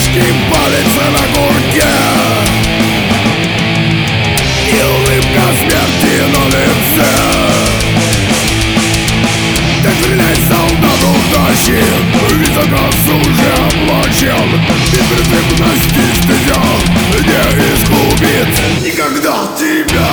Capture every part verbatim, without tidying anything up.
мужский палец на курке и улыбка смерти на лице. Ты стреляй, солдату тащи, ведь заказ уже оплачен. Беспрерывности стыдя не искупит никогда тебя.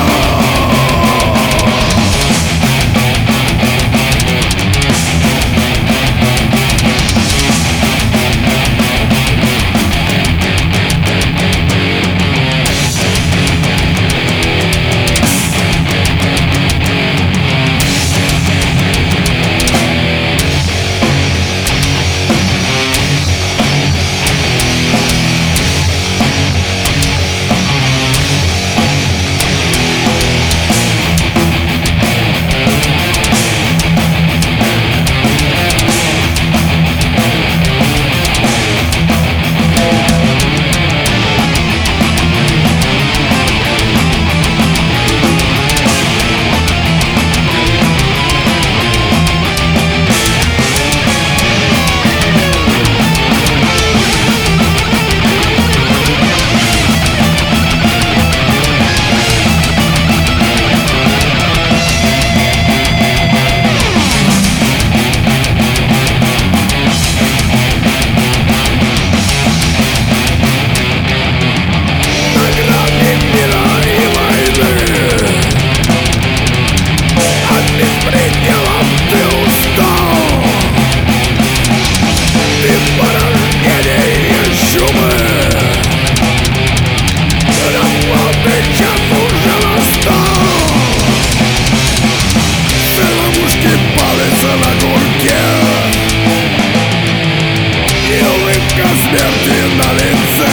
Смерти на лице.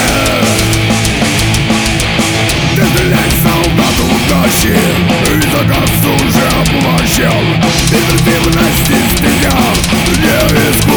Ты стреляй, солдату тащи, ведь заказ уже оплачен. Беспрерывности стыдя не искупит.